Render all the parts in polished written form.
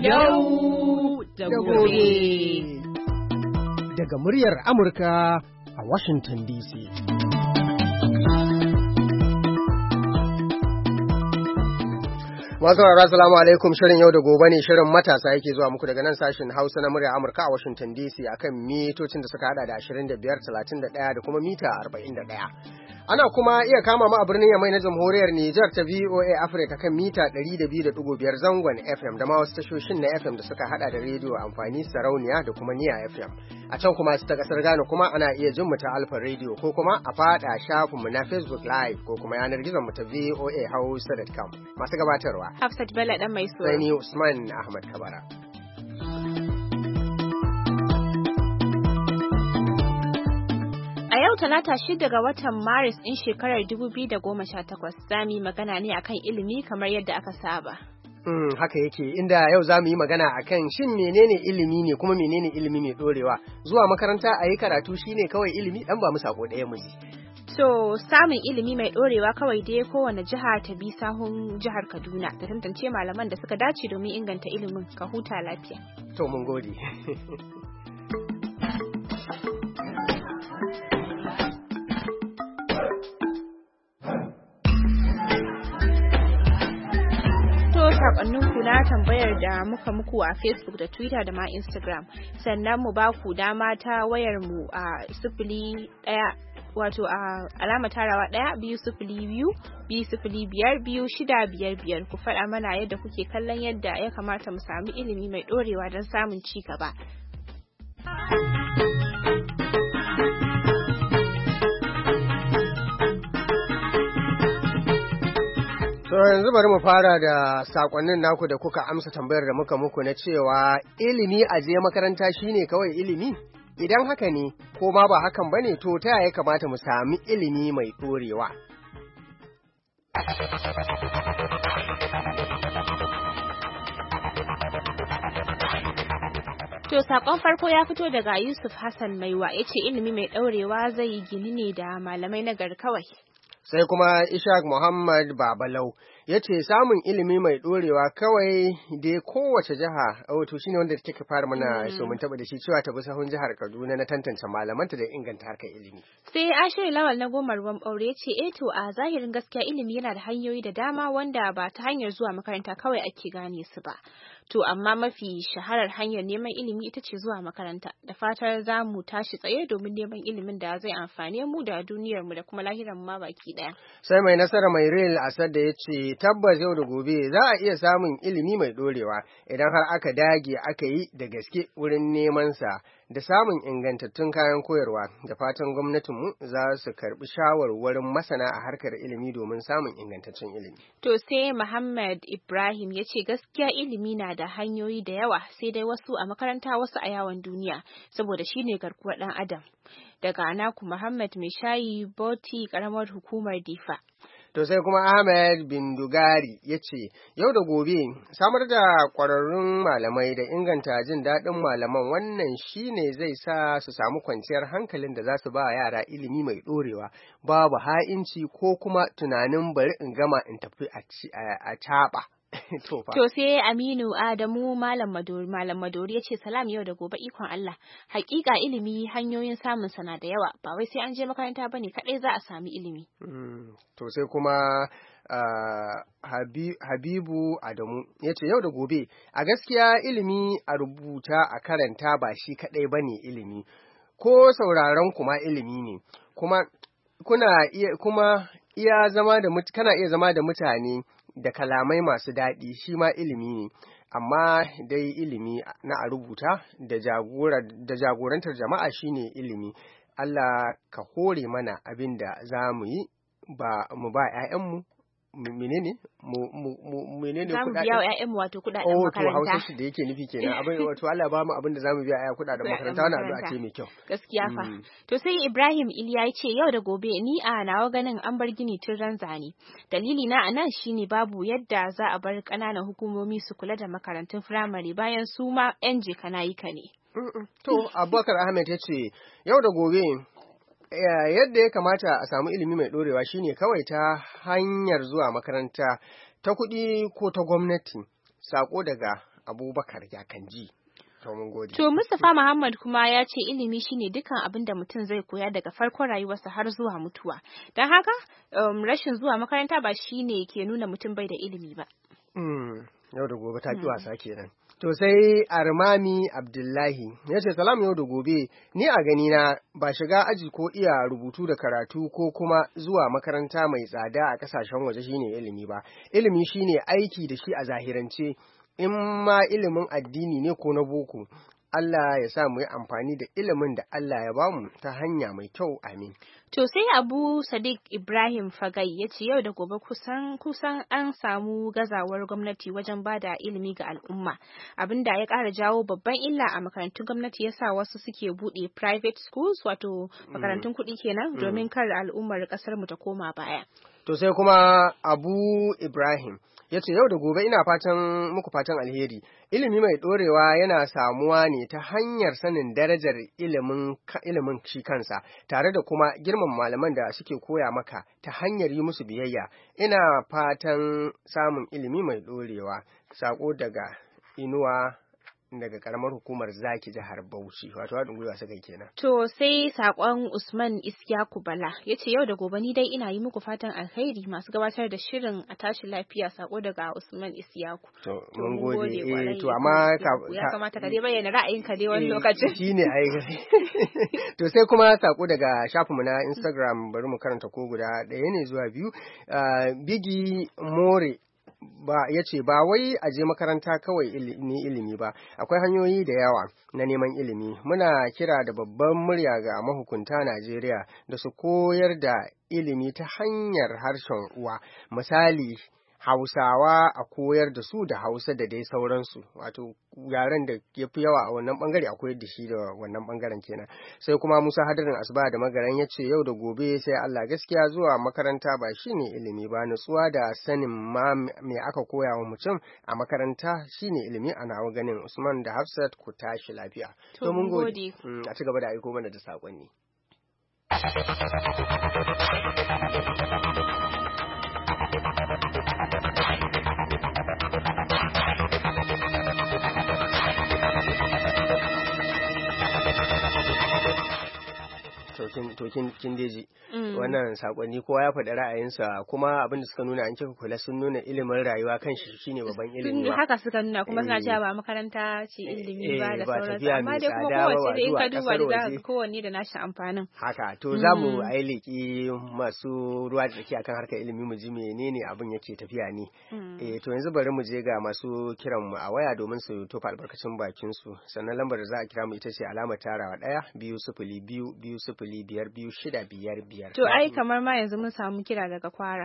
Yau da gobe. Daga muryar Amurka a Washington DC. Masu rara salamu alaikum, shirin yau da gobe ne, shirin matasa yake zuwa muku daga nan sashen Hausa na murya Amurka a Washington DC akan mitocin da suka hada da 25, 31 da kuma mita 41. Ana kuma iya kama mu a birnin Yamai na Jamhuriyar Nijar ta VOA Africa kan mita 102.5 zangon FM da ma wasu tashoshin na FM da suka hada da rediyo amfani sarauniya da kuma niya FM. A can kuma ta kasar Ghana kuma ana iya jin mu ta Alfa Radio ko kuma a fada shafinmu na Facebook Live ko kuma yanar gizon mu ta voahausa.com. Masu gabatarwa Hafsat Bello dan mai so. Sani Usman Ahmad Kabara. A yau Talata 6 ga watan Maris ɗin shekarar 2018 za mu yi magana ne akan ilimi kamar yadda aka saba. Haka yake, inda yau za mu yi magana akan shin menene ilimi ne kuma menene ilimi mai ɗorewa. Zuwa makaranta a yi karatu shine kawai ilimi, ɗan ba mu sako ɗaya mu ji. So, samun ilimi mai ɗorewa kawai dai kowane jiha ta bi sahun jihar Kaduna ta tantance malaman da suka dace domin inganta ilimin. Ka huta lafiya. To mun gode. sakonninku na tambayar da muka muku a Facebook da Twitter da ma Instagram, sannan mu ba ku dama ta wayar mu a 01 wato a alama tarawa 1-202-205-2655 ku faɗa mana yadda kuke kallon yadda ya kamata mu sami ilimi mai ɗorewa don samun ci gaba. To yanzu bari mu fara da sakonnin naku da kuka amsa tambayar da muka muku na cewa ilimi a je makaranta shine kawai ilimi? Idan haka ne, ko ma ba hakan bane, to ta yaya kamata mu sami ilimi mai ɗorewa? To sakon farko ya fito daga Yusuf Hassan Maiwa, yace ilimi mai ɗorewa zai gini ne da malamai na gari kawai. Sai kuma Ishaq Muhammad Babalau ya ce samun ilimi mai ɗorewa kawai dai kowace jiha, wato shine wanda take fara mana so mun taɓa da shi cewa ta bi sahun jihar Kaduna na tantance malamanta da inganta harkar ilimi. Sai Ashiru Lawal na Gomar Ruwan Ɓaure ya ce to a zahirin gaskiya ilimi yana da hanyoyi da dama wanda ba ta hanyar zuwa makaranta kawai ake gane su ba. To amma mafi shaharar hanyar neman ilimi ita ce zuwa makaranta. Da fatar za mu tashi tsaye domin neman ilimin da zai amfane mu da duniyarmu da kuma lahiranmu ma baki ɗaya. Sai mai nasara mai Real Asad da ya ce tabbas yau da gobe za a iya samun ilimi mai ɗorewa idan har aka dage aka yi da gaske wurin neman sa da samun ingantattun kayan koyarwa. Da fatan gwamnatinmu za su karɓi shawarwarin masana a harkar ilimi domin samun ingantaccen ilimi. To sai Muhammad Ibrahim ya ce gaskiya ilimi na da hanyoyi da yawa, sai dai wasu a makaranta wasu a yawon duniya saboda shine garkuwar ɗan adam. Daga anaku Muhammad Mai Shayi Bauti karamar hukumar Difa. To sai kuma Ahmed bin Dugari ya ce, yau da gobe samar da ƙwararrun malamai da inganta jin daɗin malaman wannan shine zai sa su samu kwanciyar hankalin da za su ba yara ilimi mai ɗorewa, babu ha'inci ko kuma tunanin bari in gama in tafi a caɓa. To sai Aminu Adamu Malam Madori ya ce salam yau da gobe ikon Allah. Hakika ilimi hanyoyin samun sana da yawa, ba wai sai an je makaranta bane kadai za a sami ilimi. To sai kuma Habibu Adamu ya ce yau da gobe a gaskiya ilimi a rubuta a karanta ba shi kadai bane ilimi, ko sauraron kuma ilimi ne, kuma kana iya zama da mutane da kalamai masu daɗi shi ma ilimi ne, amma dai ilimi na a rubuta da jagorantar jama'a shine ilimi. Allah ka hore mana abin da za mu yi mu ba 'ya'yanmu menene za mu biya wa ƴaƴanmu wato kuɗaɗen makaranta. Hausa shi da yake nufi kenan abin wato Allah ba mu abin da zamu biya ƴaƴa kuɗaɗen makaranta wannan addu'a ce mai kyau. Gaskiya fa. To sai Ibrahim Iliya ya ce yau da gobe ni a nawa ganin an bar gini tun ran zane. Dalili na anan shine babu yadda za a bar ƙananan hukumomi su kula da makarantun firamare bayan su ma ƴan je kana yi ka ne. To Abubakar Ahmed ya ce yau da gobe yadda ya kamata a samu ilimi mai ɗorewa shine kawai ta hanyar zuwa makaranta ta kuɗi ko ta gwamnati. Sako daga Abubakar Yakanji. To mun gode. To Mustapha Muhammad kuma ya ce ilimi shine dukkan abin da mutum zai koya daga farkon rayuwarsa har zuwa mutuwa. Don haka rashin zuwa makaranta ba shine ke nuna mutum bai da ilimi ba. Yau da gobe ta ki wasa kenan. To sai Armami Abdullahi ya ce salam yau da gobe, ni a ganina ba shiga aji ko iya rubutu da karatu ko kuma zuwa makaranta mai tsada a kasashen waje shine ilimi ba. Ilimi shine aiki da shi a zahirance, in ma ilimin addini ne ko na boko. Allah ya sa mu yi amfani da ilimin da Allah ya bamu ta hanya mai kyau, amin. To sai Abu Sadiq Ibrahim Fagai ya ce yau da gobe kusan an samu gazawar gwamnati wajen ba da ilimi ga al'umma. Abinda ya ƙara jawo babban illa a makarantun gwamnati yasa wasu suke buɗe private schools, wato makarantun kuɗi kenan, domin kar al'ummar ƙasar mu ta koma baya. To sai kuma Abu Ibrahim ya ce yau da gobe ina muku fatan alheri. Ilimi mai ɗorewa yana samuwa ne ta hanyar sanin darajar ilimin shi kansa, tare da kuma girman malaman da suke koya maka ta hanyar yi musu biyayya. Ina fatan samun ilimi mai ɗorewa. Sako daga Inuwa daga karamar hukumar Zaki jihar Bauchi, wato haɗin gwiwa suka kenan. To sai sakon Usman Isyaku Bala ya ce yau da gobe ni dai ina yi muku fatan alheri masu gabatar da shirin a tashi lafiya. Sako daga Usman Isyaku. To mun gode. To amma ya kamata ka dai bayyana ra'ayinka dai wani lokacin. Shine ai. To sai kuma sako daga shafinmu na Instagram, bari mu karanta ko guda ɗaya ne zuwa biyu. Bigi More ya ce ba wai a je makaranta kawai ilimi ba, akwai hanyoyi da yawa na neman ilimi. Muna kira da babban murya ga mahukunta Najeriya da su koyar da ilimi ta hanyar harshen uwa, misali Hausawa a koyar da su da Hausa da dai sauransu, wato yaren da ya fi yawa a wannan bangare a koyar da shi da wannan bangaren kenan. Sai kuma Musa Hadarin Asuba da Magaran ya ce yau da gobe sai Allah, gaskiya zuwa makaranta ba shine ilimi ba, nutsuwa da sanin ma me aka koya wa mutum a makaranta shine ilimi a nawa ganin. Usman da Hafsat ku tashi lafiya. To mun gode. A ci gaba da aiko mana da sakonni. To kin deji wannan sakonni kowa ya faɗi ra'ayinsa, kuma abin da suka nuna an kika kula sun nuna ilimin rayuwa kan shi shine babban ilimi ba. Haka suka nuna kuma suna cewa ba makaranta ce ilimi ba da sauransu, amma dai kuma kowace da in ka duba da kowanne da nashi amfanin. Haka to za mu ailiki masu ruwa da tsaki akan harkar ilimi mu ji menene abin yake tafiya ne. To yanzu bari mu je ga masu kiran mu a waya domin su tofa albarkacin bakin su. Sannan lambar da za a kira mu ita ce alamar tarawa 1-2-0-2-2-0-5-6-5-5. To ai kamar ma yanzu mun samu kira daga Kwara.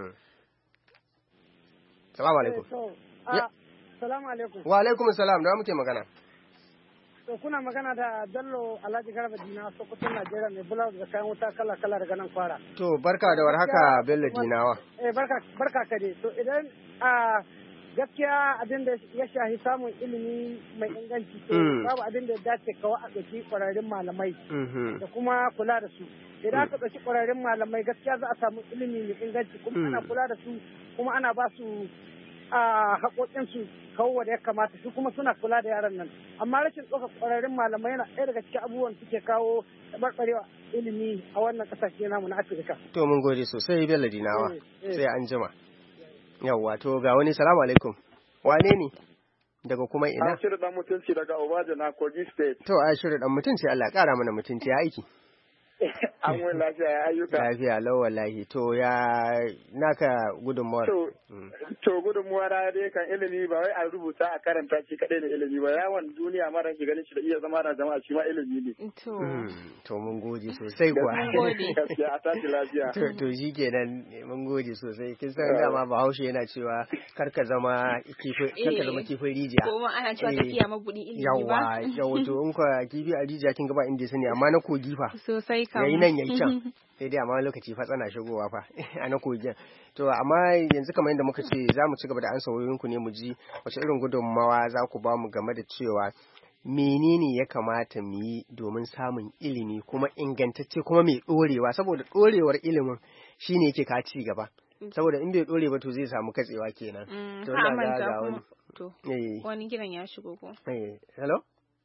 Salamu alaikum. Salamu alaikum. Wa alaikum salam, da muke magana. To kuna magana da Bello Alhaji Garba Dinawa, Sokoto, Najeriya, mai bula da kayan wuta kala-kala daga nan Kwara. To barka da warhaka Bello Dinawa. Barka ka dai. To idan gaskiya abin da ya shahi samun ilimi mai inganci, to babu abin da ya dace kawai a ɗauki ƙwararrun malamai da kuma kula da su. Idan aka ɗauki ƙwararrun malamai gaskiya za a samu ilimi mai inganci, kuma ana kula da su, kuma ana ba su haƙoƙinsu kawo da ya kamata, su kuma suna kula da yaran nan. Amma rashin ɗaukar ƙwararrun malamai yana ɗaya daga cikin abubuwan suke kawo taɓarɓarewa ilimi a wannan ƙasashe namu na Afirka. To mun gode sosai Bello Dinawa, sai an jima. Yawwa, to ga wani. Salamu alaikum. Wane ne? Daga kuma ina? Ashiru dan mutunci daga Obaja na Kogi State. To Ashiru dan mutunci, Allah ƙara mana mutunci, ya aiki. An wani lafiya ya ayyuka. Lafiya lau wallahi. To ya naka gudunmuwar? To gudunmuwar dai kan ilimi ba wai a rubuta a karanta shi kadai da ilimi ba, yawon duniya mara ke ganin shi da iya zama da jama'a shi ma ilimi ne. To mun gode sosai kuwa. Mun gode. Gaskiya a tashi lafiya. To shi kenan mun gode sosai. Kin san dama Bahaushe yana cewa kar ka zama kifin rijiya. Kuma ana cewa tafiya mabudi ilimi ba. Yawa to in ka kifi a rijiya kin ga ba inda sani, amma na kogi fa. Sosai kama. Yayi nan yayi can. Sai dai amma lokaci fa tsana shigowa fa a na kogin. To amma yanzu kamar yadda muka ce za mu ci gaba da ansa wayoyinku ne mu ji wace irin gudunmawa za ku ba mu game da cewa menene ya kamata mu yi domin samun ilimi kuma ingantacce kuma mai ɗorewa, saboda ɗorewar ilimin shine yake ka ci gaba, saboda in bai ɗore ba to zai samu katsewa kenan. To ina ga wani. to wani kiran ya shigo ko hello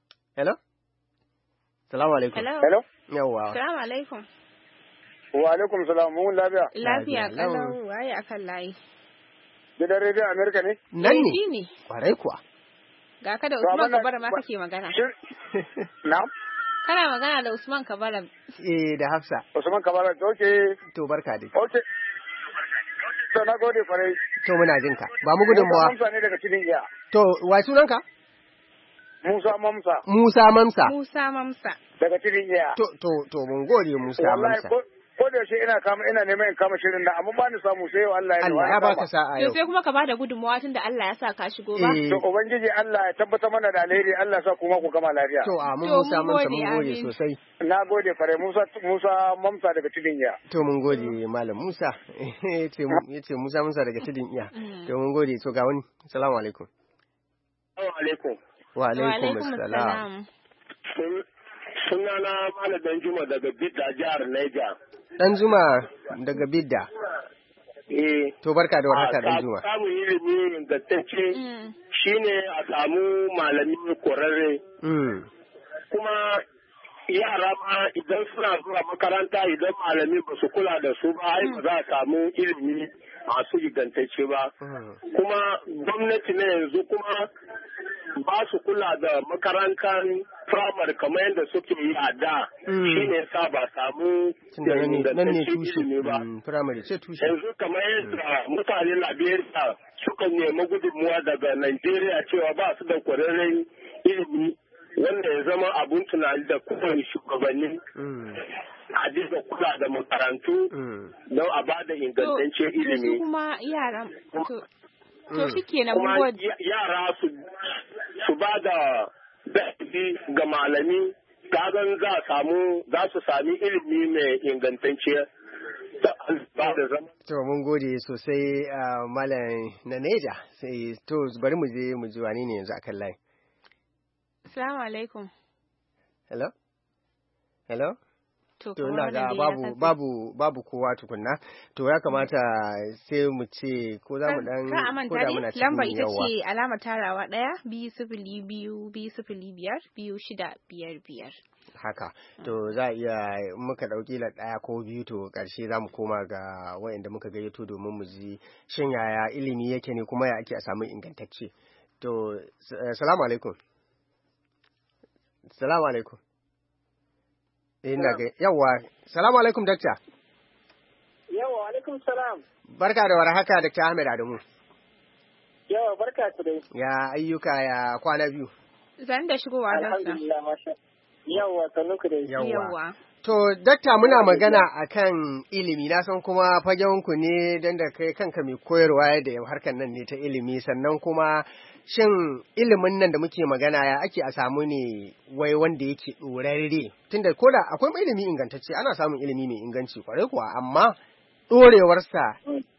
salamu alaikum hello yawa salamu alaikum wa alaikum salam mun lafiya kalau waye akan layi gidan rediyo America ne nan ne kwarai kuwa ga ka da Usman Kabara ma kake magana na'am kana magana da Usman Kabara da Hafsa Usman Kabara to barka dai to na gode kwarai to muna jin ka ba mu gudunmawa Musa ne daga cikin iya to wai sunanka Musa Mamsa daga cikin iya to mun gode Musa Mamsa ko da yaushe ina neman in kama shirin da amma ba ni samu sai Allah ya baka sa'a yau sai kuma ka bada gudunmawa tunda Allah ya sa ka shigo ba to ubangiji Allah ya tabbata mana da alheri Allah ya sa kuma ku gama lafiya to mun Musa Mamsa mun gode sosai na gode fare Musa Mamsa daga Tudun Iya to mun gode malam Musa yace Musa Mamsa daga Tudun Iya to mun gode to ga wani assalamu alaikum wa alaikum assalam sunana Malam Danjuma daga Bidda jihar Niger. Danjuma daga Bidda. To barka da warhaka Danjuma. Samun ilimi ingantacce shine a samu malami kwararre. Kuma yara ma idan suna zuwa makaranta idan malami ba su kula da su ba ai ba za a samu ilimi masu ingantacce ba. Kuma gwamnati ne yanzu kuma ba su kula da makarantar firamare kamar yadda suke yi a da shi ne sa ba samu ingantacce ilimi ba. Yanzu kamar yadda mutane Liberia suka nemi gudunmuwa daga Najeriya cewa ba su da kwararren ilimi wanda ya zama abun tunani da kowane shugabanni a dinga kula da makarantu don a ba da ingantaccen ilimi. Kuma yaran to shi kenan kuma yara su ba da daɗi ga malami kagan za su sami ilimi mai ingantacce to mun gode sosai malam Naneja sai to bari mu ji wani ne yanzu akan layi. Assalamu alaikum. Hello to ina ga babu kowa tukunna to ya kamata sai mu ce ko za mu dan ko da muna cikin lamba ita ce alama tarawa 1-202-5-5-2-6-5-5 haka to za a iya muka dauki la daya ko biyu to karshe za mu koma ga wayanda muka gayyato domin mu ji shin yaya ilimi yake ne kuma ya ake a samu ingantacce to assalamu alaikum ina ga yawa salamu alaikum dakta yawa alaikum salam barka da warhaka dakta Ahmed Adamu yawa barka ku dai ya ayyuka ya kwana biyu zan da shigowa dakta alhamdulillah masha yawa sanu ku dai yawa to dakta muna magana akan ilimi na san kuma fagen ku ne dan da kai kanka mai koyarwa da harkar nan ne ta ilimi sannan kuma shin ilimin nan da muke magana ya ake a samu ne wai wanda yake ɗorarre tunda koda akwai ilimi ingantacce ana samun ilimi mai inganci kwarai kuwa amma ɗorewarsa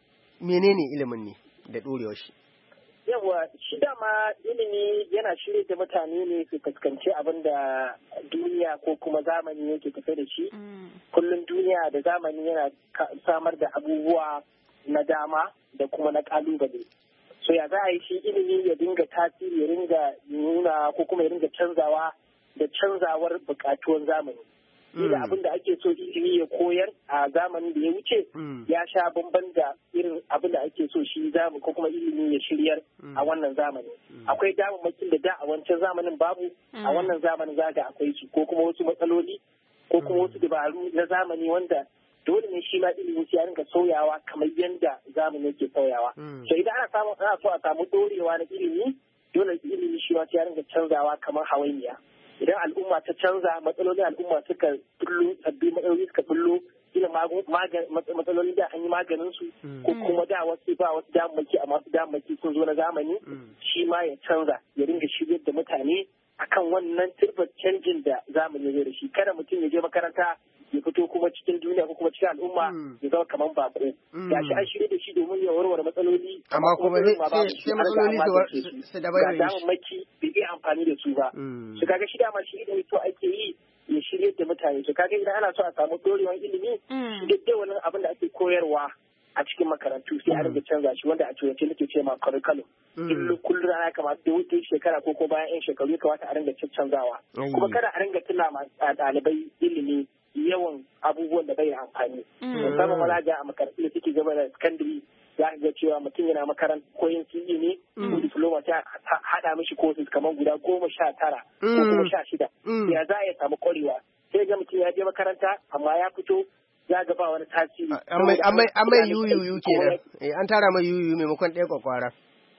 menene ilimin ne da ɗorewar shi yawa shi dama ilimi yana shirye da mutane ne su fuskanci abin da duniya ko kuma zamani yake tafe da shi kullum duniya da zamani yana samar da abubuwa na dama da kuma na kalubale so ya za a yi shi ilimi ya dinga tasiri ya dinga nuna ko kuma ya dinga canzawa da canzawar bukatuwan zamani da abin da ake so ilimi ya koyar a zamanin da ya wuce ya sha bamban da irin abin da ake so shi zamani ko kuma ilimi ya shiryar a wannan zamani akwai damammakin da da a wancan zamanin babu a wannan zamanin zaga akwai su ko kuma wasu matsaloli ko kuma wasu dabaru na zamani wanda dole ne shi ma ilimin ya rinka sauyawa kamar yadda zamani yake sauyawa so idan ana so a samu dorewa na ilimi dole ilimi shi ma ya rinka canzawa kamar hawainiya idan al'umma ta canza matsalolin al'umma suka bullo sabbi matsaloli suka bullo ila matsalolin da an yi maganin su ko kuma da wasu ba wasu damammaki amma wasu damammaki sun zo na zamani shi ma ya canza ya ringa shiryar da mutane akan wannan turbar canjin da zamani ya da shi kada mutum ya je makaranta ya fito kuma cikin duniya ko kuma cikin al'umma ya zama kamar bako ya shi an shirye da shi domin ya warware matsaloli amma kuma sai matsaloli su da bai maki bai iya amfani da su ba su kaga shi dama shi ilimi to ake yi ya shirye da mutane su kaga idan ana so a samu dorewar ilimi duk wani abin da ake koyarwa a cikin makarantu sai a rinka canza shi wanda a turanci nake ce ma curriculum kullum rana kamata da wuce shekara ko bayan 'yan shekaru ya kamata a ringa canzawa kuma kada a ringa tuna ɗalibai ilimi yawan abubuwan da bai amfani musamman wala a makarantu da suke gaba da secondary za ka ga cewa mutum yana makaranta koyin CE ne ko diploma ta haɗa mishi courses kamar guda 19 ko 16 ya za a samu ƙwarewa sai ga mutum ya je makaranta amma ya fito ya ga ba wani tasiri an mai yuyuyu kenan an tara mai yuyuyu maimakon ɗaya kwakwara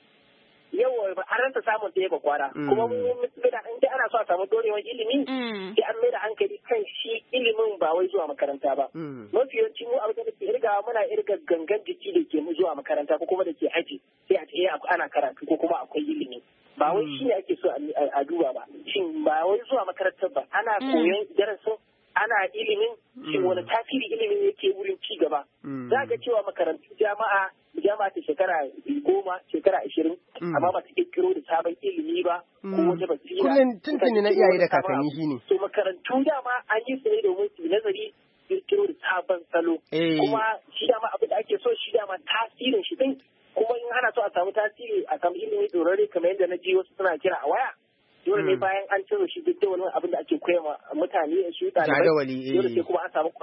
yawa ba an ranta samun ɗaya kwakwara kuma in ana so a samu dorewar ilimi sai an mai da hankali kan shi ilimin ba wai zuwa makaranta ba mafi yawanci mu abin da ke irgawa muna irga gangan jiki da ke zuwa makaranta ko kuma da ke aji sai a ce ana karatu ko kuma akwai ilimi ba wai shi ne ake so a duba ba shin ba wai zuwa makarantar ba ana koyon darasin ana ilimin shin wani tasiri ilimin yake wurin ci gaba za ga cewa makarantu jama'a ta shekara 10 shekara 20 amma ba ta kirkiro da sabon ilimi ba ko wata basira kullum tuntuni na iyaye da kakanni shine to makarantu dama an yi su ne domin su nazari kirkiro da sabon salo kuma shi dama abin da ake so shi dama tasirin shi din kuma in ana so a samu tasiri a samu ilimi dorare kamar yadda na ji wasu suna kira a waya dole ne bayan an cire shi duk da wani abin da ake koya ma mutane su ɗalibai dole sai kuma an samu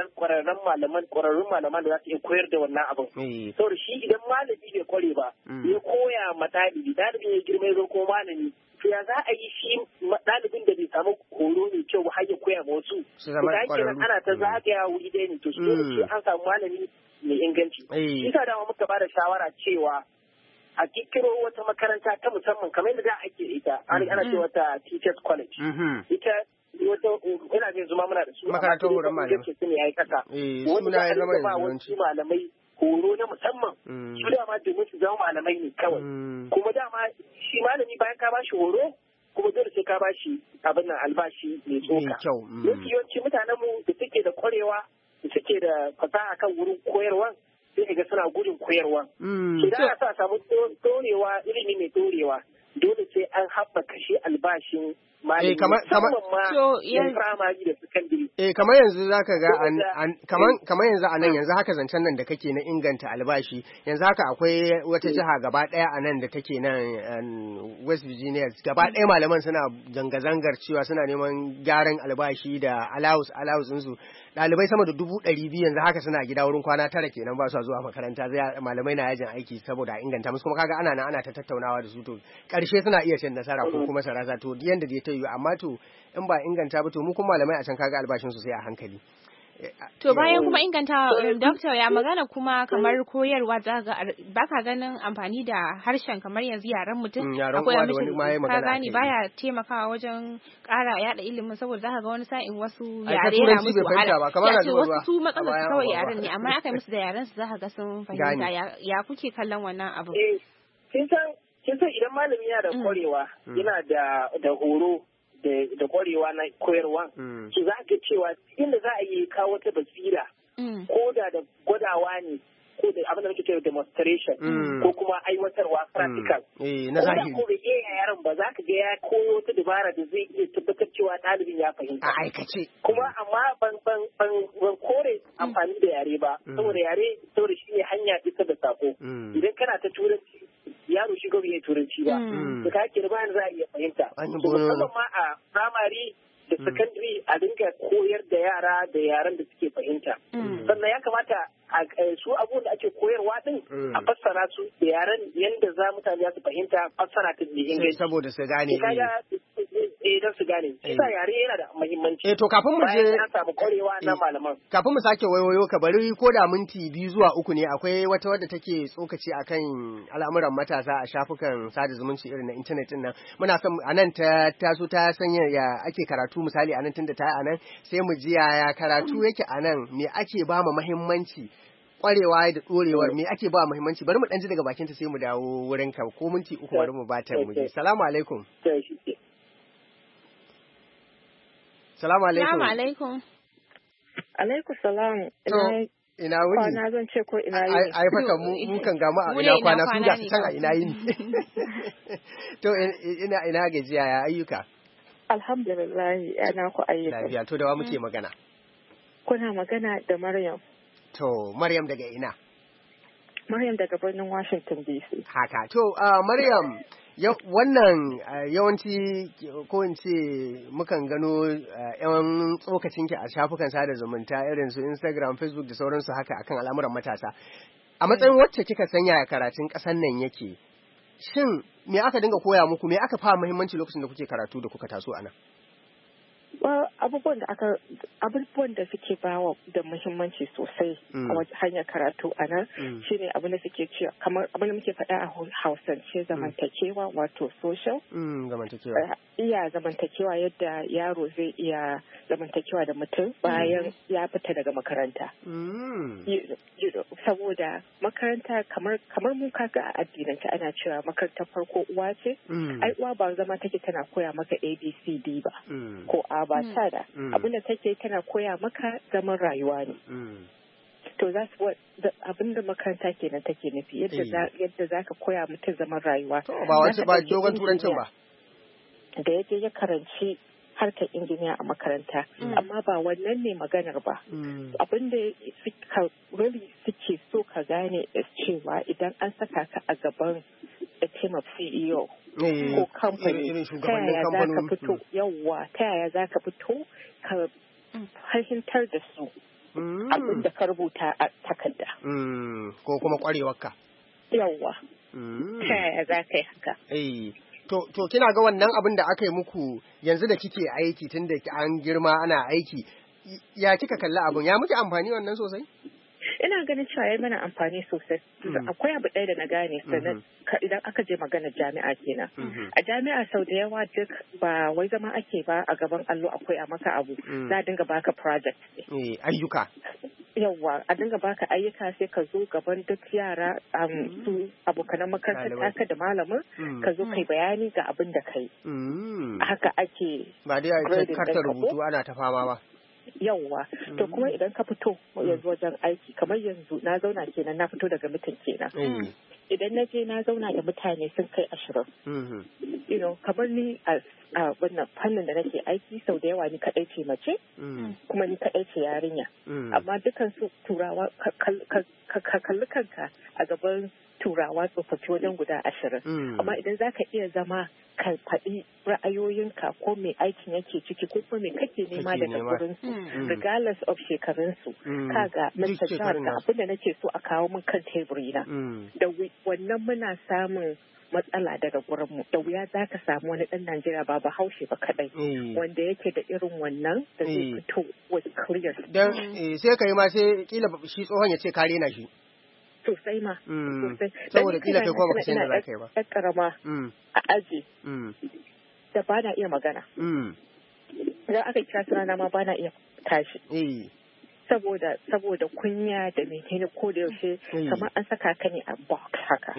ƙwararrun malaman da za su iya koyar da wannan abin saboda shi idan malami bai kware ba ya koya ma ɗalibin ya girma ya zo kuma malami to ya za a yi shi ɗalibin da bai samu horo mai kyau ba har ya koya ma wasu to da kenan ana ta zagaya wuri ɗaya ne to shi an samu malami mai inganci shi sa dama muka ba da shawara cewa a kirkiro wata makaranta ta musamman kamar yadda ake ita ana ce wata teachers college ita wata ina jin zuma muna da su makarantar horon malamai su ne yayi kasa suna ya zama yawanci malamai horo na musamman su dama domin su zama malamai ne kawai kuma dama shi malami bayan ka bashi horo kuma dole sai ka bashi abin nan albashi mai tsoka yawanci mutanen mu da suke da kwarewa da suke da fasaha kan wurin koyarwa sai ga suna gudun koyarwa. Idan ana sa samu dorewa ilimi mai dorewa dole sai an haɓaka shi albashin malami musamman ma yan firamare da sakandare. Kamar yanzu za ka ga kamar yanzu a nan yanzu haka zancen nan da kake na inganta albashi yanzu haka akwai wata jiha gaba ɗaya a nan da take nan West Virginia gaba ɗaya malaman suna zanga-zangar cewa suna neman gyaran albashi da allowance ɗinsu. Ɗalibai sama da 200,000 yanzu haka suna gida wurin kwana 9 kenan ba su zuwa makaranta malamai na yajin aiki saboda inganta musu kuma kaga ana ta tattaunawa da su to karshe suna iya cin nasara ko kuma sarasa to yanda da ta yi amma to in ba inganta ba to mu kuma malamai a can kaga albashin su sai a hankali. To bayan kuma inganta doctor ya magana kuma kamar koyarwa baka ganin amfani da harshen kamar yanzu yaren mutum akwai mishi ka gani baya taimakawa wajen ƙara yada ilimin saboda zaka ga wani sa'in wasu yare na musu wahala wasu su matsalar su kawai yaren ne amma aka yi musu da yaren su zaka ga sun fahimta ya kuke kallon wannan abu. Kin san idan malami yana da kwarewa yana da horo da kwarewa na koyarwa su za ka cewa inda za a yi kawo wata basira ko da gwadawa ne ko da abin da muke cewa demonstration ko kuma aiwatarwa practical na zahiri ko da iya yaran ba za ka ga ya koyo wata dabara da zai iya tabbatar cewa ɗalibin ya fahimta a aikace kuma amma ban kore amfani da yare ba saboda shi ne hanya isa da sako idan kana ta turanci yaro shi gobe ya turanci ba da ka kira bayan za a iya fahimta musamman ma a primary da secondary a dinga koyar da yara da yaran da suke fahimta sannan ya kamata su abubuwan da ake koyarwa din a fassara su da yaran yadda za mutane su fahimta fassara ta da inganci saboda su gane don su gane kisa yare yana da muhimmanci to kafin mu je na samu kwarewa na malaman kafin mu sake wayoyo ka bari ko da minti 2 zuwa 3 ne akwai wata wadda take tsokaci akan al'amuran matasa a shafukan sada zumunci irin na internet din nan muna son anan ta so ta sanya ya ake karatu misali anan tunda ta anan sai mu ji ya karatu yake anan me ake ba mu muhimmanci kwarewa da dorewar me ake ba muhimmanci bari mu dan ji daga bakin ta sai mu dawo wurin ka ko minti 3 bari mu bata mu ji assalamu alaikum Salamu alaikum. Salamu alaikum. Alaikum salam. Ina wuni? Kwana zan ce ko ina yini. Ai faka mu kan gamu a ina kwana su ga san a ina yini. To ina gajiya ya ayyuka. Alhamdulillah ana ku ayyuka. Lafiya to da wa muke magana? Kuna magana da Maryam. To Maryam daga ina? Maryam daga birnin Washington DC. Haka. To, Maryam, wannan yawanci ko in ce mukan gano yawan tsokacinki a shafukan sada zumunta irin su Instagram, Facebook da sauransu haka akan al'amuran matasa. A matsayin wacce kika sanya karatun ƙasar nan yake, shin me aka dinga koya muku, me aka fa muhimmanci lokacin da kuke karatu da kuka taso a nan? Abubuwan da suke bawa da muhimmanci sosai a hanyar karatu a nan shine abin da suke cewa kamar abin da muke faɗa a Hausance zamantakewa wato social zamantakewa yadda yaro zai iya zamantakewa da mutum bayan ya fita daga makaranta saboda makaranta kamar mun kaga a addinance ana cewa makarantar farko uwa ce ai uwa ba zama take tana koya maka ABCD ba ko A ba ta da abinda take tana koya maka zaman rayuwa ne to za su abinda makaranta kenan take nufi yadda za ka koya mutum zaman rayuwa ba wace ba dogon turancin ba da yake ya karanci harkar injiniya a makaranta amma ba wannan ne maganar ba abinda suke so ka gane cewa idan an saka ka a gaban a team of CEO ko kamfani ta yaya za ka fito ta yaya za ka fito ka fahimtar da su abin da ka rubuta a takarda ko kuma kwarewarka ta yaya za ka yi haka to kina ga wannan abin da aka yi muku yanzu da kike aiki tun da an girma ana aiki ya kika kalli abin ya muke amfani wannan sosai ina ganin cewa ya mana amfani sosai akwai abu ɗaya da na gane sannan idan aka je magana jami'a kenan a jami'a sau da yawa duk ba wai zama ake ba a gaban allo akwai a maka abu za a dinga baka project ayyuka yawwa a dinga baka ayyuka sai ka zo gaban duk yara su abokanan makarantar taka da malamin ka zo kai bayani ga abin da kai haka ake ba dai a karta rubutu ana ta fama ba yawwa to kuma idan ka fito yanzu wajen aiki kamar yanzu na zauna kenan na fito daga mutum kenan idan na je na zauna da mutane sun kai 20 kamar ni a wannan fannin da nake aiki sau da yawa ni kadai ce mace kuma ni kadai ce yarinya amma dukan su turawa ka kalli kanka a gaban turawa tsofaffi wajen guda 20 amma idan zaka iya zama ka faɗi ra'ayoyinka ko mai aikin yake ciki ko kuma mai kake nema daga gurin su regardless of shekarun su kaga Mr. John ga abin da nake so a kawo min kan teburi na da wannan muna samun matsala daga gurinmu da wuya za ka samu wani ɗan Najeriya ba Bahaushe ba kaɗai wanda yake da irin wannan da zai fito with clear. Dan sai ka yi ma sai kila shi tsohon ya ce ka rena shi. Sosai ma. Sosai. Saboda kila kai kuma baka san da za ka yi ba. Ɗan ƙarama a aji da ba na iya magana. Idan aka kira sunana ma ba na iya tashi. Saboda kunya da menene ko da yaushe kamar an saka ka ne a box haka.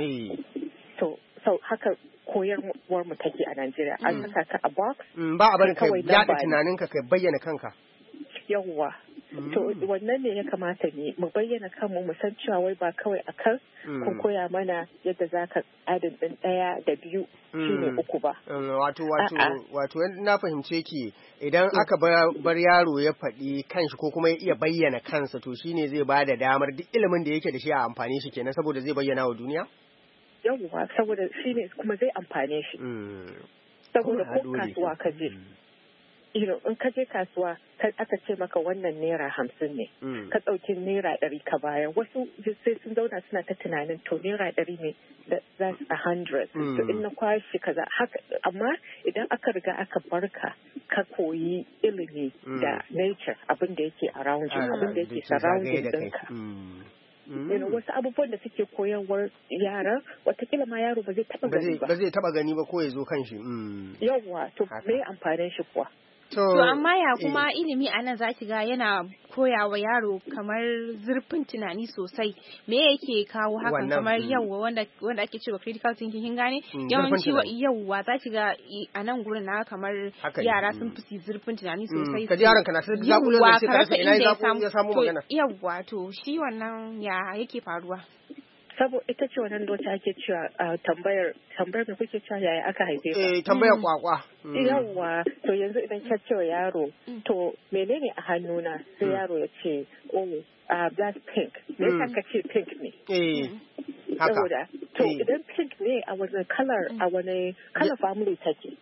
So haka koyarwar mu take a Najeriya an saka ka a box ba a barin ka yaɗa tunaninka ka bayyana kanka yawwa to wannan ne ya kamata ne mu bayyana kanmu mu san cewa wai ba kawai akan kun koya mana yadda zaka adin din 1 da 2 shine 3 ba wato na fahimce ki idan aka bar yaro ya faɗi kanshi ko kuma ya iya bayyana kansa to shine zai bada damar duk ilimin da yake da shi a amfani shi kenan saboda zai bayyana wa duniya yawwa saboda shi ne kuma zai amfane shi saboda ko kasuwa ka je in ka je kasuwa aka ce maka wannan naira 50 ne ka ɗauki naira 100 ka bayar wasu sai sun zauna suna ta tunanin to naira 100 ne that's 100 to in na kwashi kaza haka amma idan aka riga aka barka ka koyi ilimi da nature abin da yake around you abin da yake surrounding ɗinka wasu abubuwan da suke koyarwar yara watakila ma yaro ba zai taba gani ba. Ba zai taba gani ba ko ya zo kan shi. Yawwa to me amfanin shi kuwa. To amma ya kuma ilimi a nan zaki ga yana koya wa yaro kamar zurfin tunani sosai me yake kawo hakan kamar yawwa wanda ake cewa critical thinking kin gane yawanci yawwa zaki ga a nan gurin na kamar yara sun fi zurfin tunani sosai kaji yaron kana sai zakulo da sai ka ina ya samu magana yawwa to shi wannan ya yake faruwa saboda ita ce wannan da ake cewa tambayar da kuke cewa yaya aka haife ka. Tambayar kwakwa. Yawwa, to yanzu idan ka ce wa yaro, to menene a hannuna? Sai yaro ya ce, that's pink. Me yasa ka ce pink ne? Saboda, to idan pink ne a wani color family take.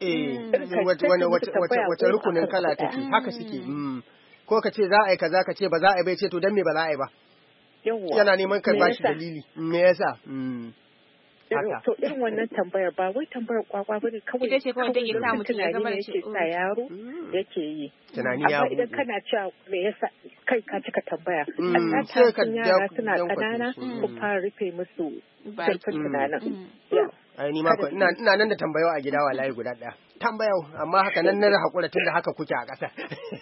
Wace rukunin kala take, haka suke. Ko ka ce za a yi kaza ka ce ba za a yi bai ce to don me ba za a yi ba. Yana neman ka bashi dalili. Me yasa? To irin wannan tambayar ba wai tambayar kwakwa bane kawai. Ita ce kawai take sa mutum ya gaba da shi. Sa yaro yake yi. Tunani ya amma idan kana cewa me yasa kai ka cika tambaya. A tsakanin yara suna kanana ku fara rufe musu zurfin tunanin. Ai ni ma ina nan da tambayo a gida wallahi guda daya. Tambayau amma haka nan na hakura tunda haka kuke a ƙasa.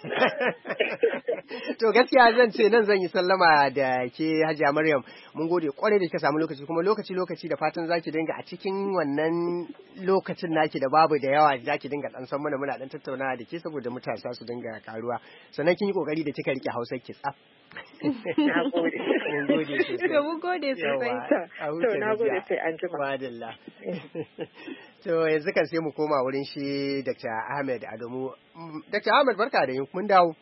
To gaskiya zan ce nan zan yi sallama da ke Hajiya Maryam. Mun gode kwarai da kika samu lokaci kuma lokaci da fatan zaki dinga a cikin wannan lokacin naki da babu da yawa zaki dinga dan san mana muna dan tattaunawa da ke saboda matasa su dinga karuwa. Sannan kin yi kokari da kika rike Hausa ki tsaf. Mun gode sosai. Mun gode sosai. To na gode sai an jima. Madalla. To yanzu kan sai mu koma wurin shi Dr. Ahmed Adamu. Dr. Ahmed barka da yin mun dawo.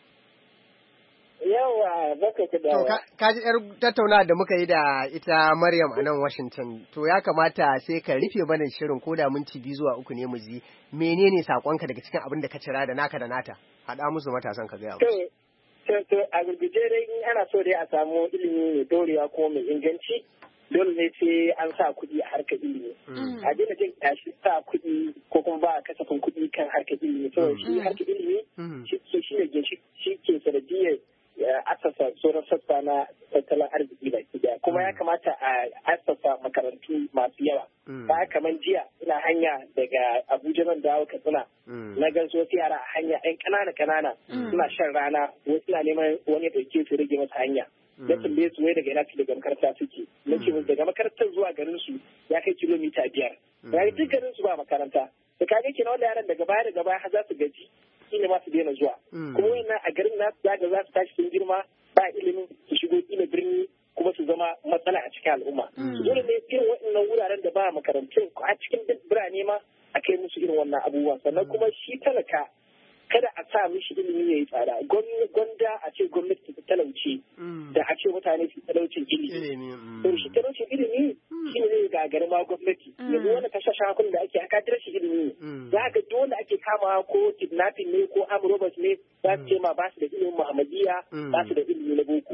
Yawa baka ta dawo. To ka ji yar tattaunawa da muka yi da ita Maryam a nan Washington. To ya kamata sai ka rufe mana shirin koda minti 2 zuwa 3 ne mu ji menene sakonka daga cikin abin da ka cira da naka da nata. Haɗa musu matasan ka ga musu. To a gurguje dai in ana so dai a samu ilimi mai dorewa ko mai inganci dole ne sai an sa kuɗi a harkar ilimi. A daina jin tashi sa kuɗi ko kuma ba a kasafin kuɗi kan harkar ilimi. Saboda shi harkar ilimi shi ne shi ke sanadiyar asasa sauran sassa na tattalin arziki da gida. Kuma ya kamata a asasa makarantu masu yawa. Ba kamar jiya ina hanya daga Abuja nan dawo Katsina. Na gan wasu yara a hanya 'yan ƙanana suna shan rana wasu na neman wani ya ɗauke su rage masa hanya. Na tambaye su wai daga ina daga makaranta suke. Na ce musu daga makarantar zuwa garin su ya kai kilomita 5. Ya duk garin su ba makaranta. Da kage kenan wanda yaran daga baya har za su gaji. Shine ma su daina zuwa. Kuma wannan a garin nasu za su tashi sun girma ba ilimin su shigo kila birni kuma su zama matsala a cikin al'umma. Dole ne irin waɗannan wuraren da ba makarantun a cikin birane ma a kai musu irin wannan abubuwan. Sannan kuma shi talaka kada a sa mishi ilimi ya yi tsada. Gwanda a ce gwamnati ta talauce da a ce mutane su talaucin ilimi. To shi talaucin ilimi shi ne zai gagari ma gwamnati. Yanzu wani kasashen hakun da ake aka shi ilimi ne. Za ka dole ake kama ko kidnapping ne ko armed robbers ne za su ce ma ba su da ilimin Muhammadiyya ba su da ilimi na boko.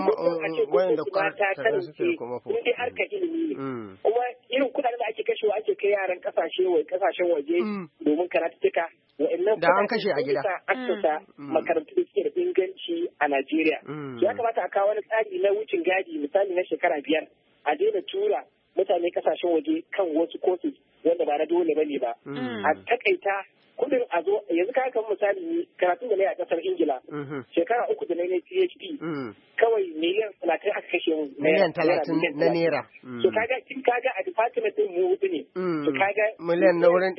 A ce gwamnati ba ta talauce in dai harkar ilimi ne. Kuma irin kuɗaɗen da ake kashewa ake kai yaran kasashen waje domin karatuttuka. Da an kashe a gida. Asasa makarantu da suke da inganci a Najeriya. Ya kamata a kawo wani tsari na wucin gadi misali na shekara 5 a daina tura mutane kasashen waje kan wasu courses wanda ba na dole bane ba. A takaita kudin a zo yanzu ka kan misali karatun da na yi a kasar Ingila shekara 3 da na yi PhD kawai miliyan 30 aka kashe mu miliyan 30 na naira. So kaga a department din mu hudu ne. So kaga miliyan na wurin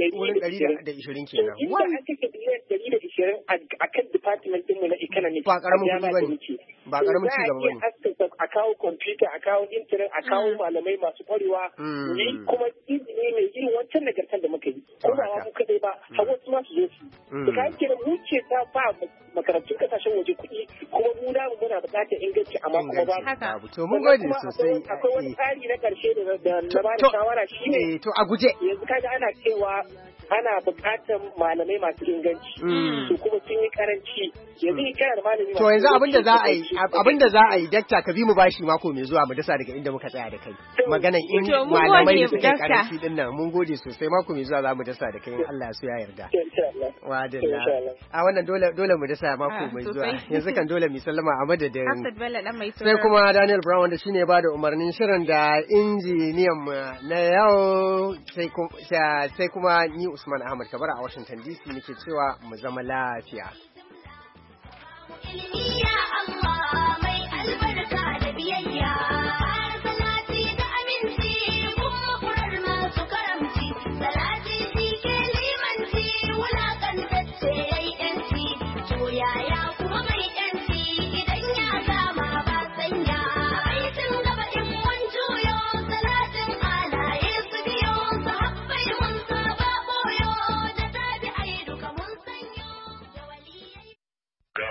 120 kenan. Inda an kashe miliyan 120 a kan department din mu na economics. Ba karamin kuɗi bane. Ba karamin ci gaba bane. A kawo computer, a kawo internet, a kawo malamai masu kwarewa. Ni kuma izini mai irin wancan nagartar da muka yi. Ko ba mu kadai ba, har wasu ma su zo su. Da kayan kenan mu ce ta ba makarantun kasashen waje kuɗi kuma mu da muna buƙatar inganci amma kuma ba. To mun gode sosai. Akwai wani tsari na ƙarshe da na ba da shawara shine. To a guje. Yanzu kaga ana cewa ana buƙatar malamai masu inganci. Su kuma sun yi karanci. Yanzu kana da malami. To yanzu abinda za a yi dakta ka bi mu bashi mako mai zuwa mu dasa daga inda muka tsaya da kai. Maganan in malamai da suke karanci din nan mun gode sosai mako mai zuwa za mu dasa da kai in Allah ya so ya yarda. Wadalla. A wannan dole mu dasa mako mai zuwa. Yanzu kan dole mu sallama a madadin. Sai kuma Daniel Brown wanda shine ba da umarnin shirin da injiniyan mu na yau sai kuma ni Usman Ahmad Kabara a Washington DC nake cewa mu zama lafiya. Ya Allah mai albarka da biyayya, salati da aminci, kuma kurar masu karamci, salati shi ke limanci, wulakantacce ya yi ‘yanci, to yaya kuma mai ‘yanci idan ya ga